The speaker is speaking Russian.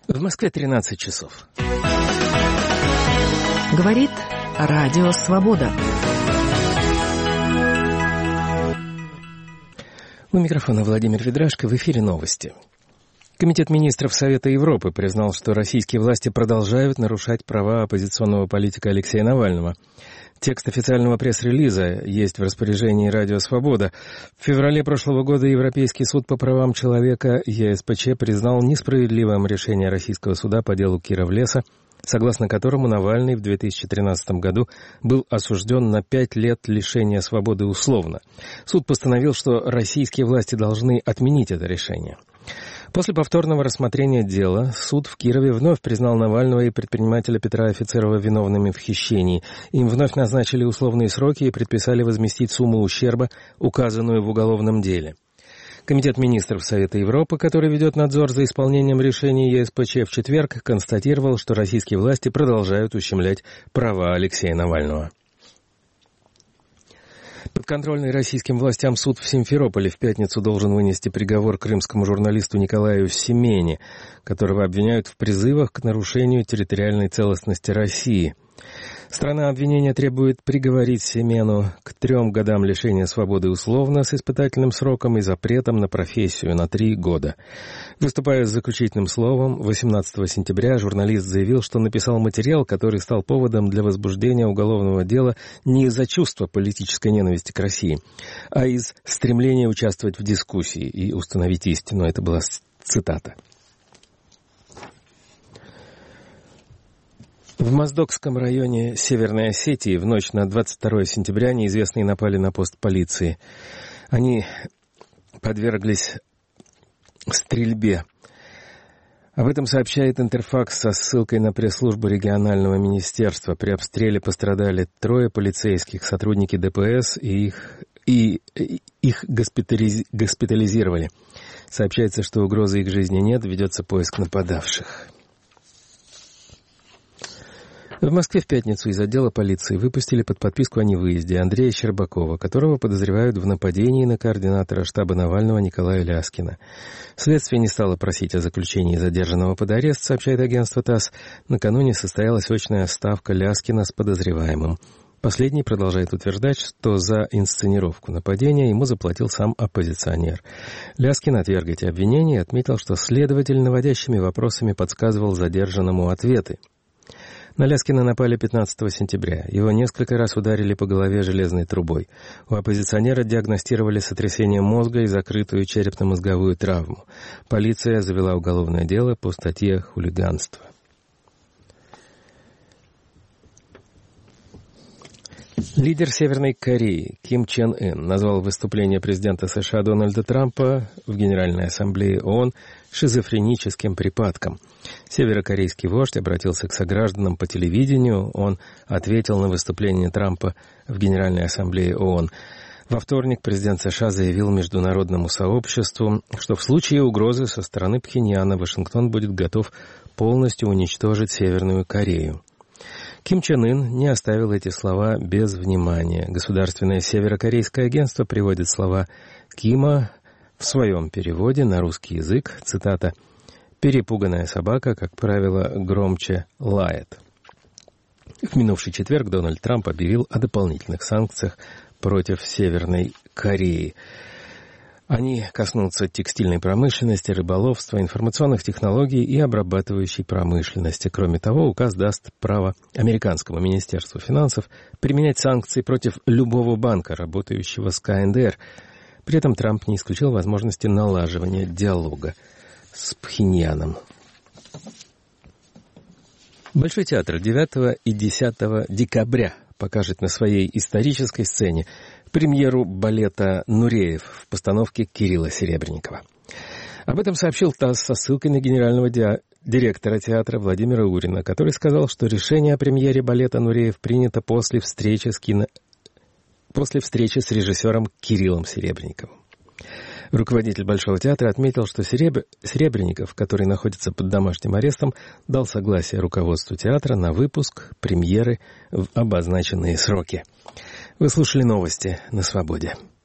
В Москве 13 часов. Говорит Радио Свобода. У микрофона Владимир Ведрашко. В эфире новости. Комитет министров Совета Европы признал, что российские власти продолжают нарушать права оппозиционного политика Алексея Навального. Текст официального пресс-релиза есть в распоряжении Радио Свобода. В феврале прошлого года Европейский суд по правам человека ЕСПЧ признал несправедливым решение российского суда по делу Кировлеса, согласно которому Навальный в 2013 году был осужден на 5 лет лишения свободы условно. Суд постановил, что российские власти должны отменить это решение. После повторного рассмотрения дела суд в Кирове вновь признал Навального и предпринимателя Петра Офицерова виновными в хищении. Им вновь назначили условные сроки и предписали возместить сумму ущерба, указанную в уголовном деле. Комитет министров Совета Европы, который ведет надзор за исполнением решений ЕСПЧ, в четверг констатировал, что российские власти продолжают ущемлять права Алексея Навального. Подконтрольный российским властям суд в Симферополе в пятницу должен вынести приговор крымскому журналисту Николаю Семене, которого обвиняют в призывах к нарушению территориальной целостности России. Сторона обвинения требует приговорить Семену к 3 годам лишения свободы условно с испытательным сроком и запретом на профессию на 3 года. Выступая с заключительным словом, 18 сентября журналист заявил, что написал материал, который стал поводом для возбуждения уголовного дела не из-за чувства политической ненависти к России, а из стремления участвовать в дискуссии и установить истину. Это была цитата. В Моздокском районе Северной Осетии в ночь на 22 сентября неизвестные напали на пост полиции. Они подверглись стрельбе. Об этом сообщает Интерфакс со ссылкой на пресс-службу регионального министерства. При обстреле пострадали 3 полицейских, сотрудники ДПС, и их госпитализировали. Сообщается, что угрозы их жизни нет, ведется поиск нападавших. В Москве в пятницу из отдела полиции выпустили под подписку о невыезде Андрея Щербакова, которого подозревают в нападении на координатора штаба Навального Николая Ляскина. Следствие не стало просить о заключении задержанного под арест, сообщает агентство ТАСС. Накануне состоялась очная ставка Ляскина с подозреваемым. Последний продолжает утверждать, что за инсценировку нападения ему заплатил сам оппозиционер. Ляскин отверг эти обвинения и отметил, что следователь наводящими вопросами подсказывал задержанному ответы. На Ляскина напали 15 сентября. Его несколько раз ударили по голове железной трубой. У оппозиционера диагностировали сотрясение мозга и закрытую черепно-мозговую травму. Полиция завела уголовное дело по статье «Хулиганство». Лидер Северной Кореи Ким Чен Ын назвал выступление президента США Дональда Трампа в Генеральной Ассамблее ООН шизофреническим припадком. Северокорейский вождь обратился к согражданам по телевидению. Он ответил на выступление Трампа в Генеральной Ассамблее ООН. Во вторник президент США заявил международному сообществу, что в случае угрозы со стороны Пхеньяна Вашингтон будет готов полностью уничтожить Северную Корею. Ким Чен Ын не оставил эти слова без внимания. Государственное северокорейское агентство приводит слова Кима в своем переводе на русский язык, цитата, «Перепуганная собака, как правило, громче лает». В минувший четверг Дональд Трамп объявил о дополнительных санкциях против Северной Кореи. Они коснутся текстильной промышленности, рыболовства, информационных технологий и обрабатывающей промышленности. Кроме того, указ даст право американскому министерству финансов применять санкции против любого банка, работающего с КНДР. При этом Трамп не исключил возможности налаживания диалога с Пхеньяном. Большой театр 9 и 10 декабря покажет на своей исторической сцене премьеру балета «Нуреев» в постановке Кирилла Серебренникова. Об этом сообщил ТАСС со ссылкой на генерального директора театра Владимира Урина, который сказал, что решение о премьере балета «Нуреев» принято после встречи с режиссером Кириллом Серебренниковым. Руководитель Большого театра отметил, что Серебренников, который находится под домашним арестом, дал согласие руководству театра на выпуск премьеры в обозначенные сроки. Вы слушали новости на «Свободе».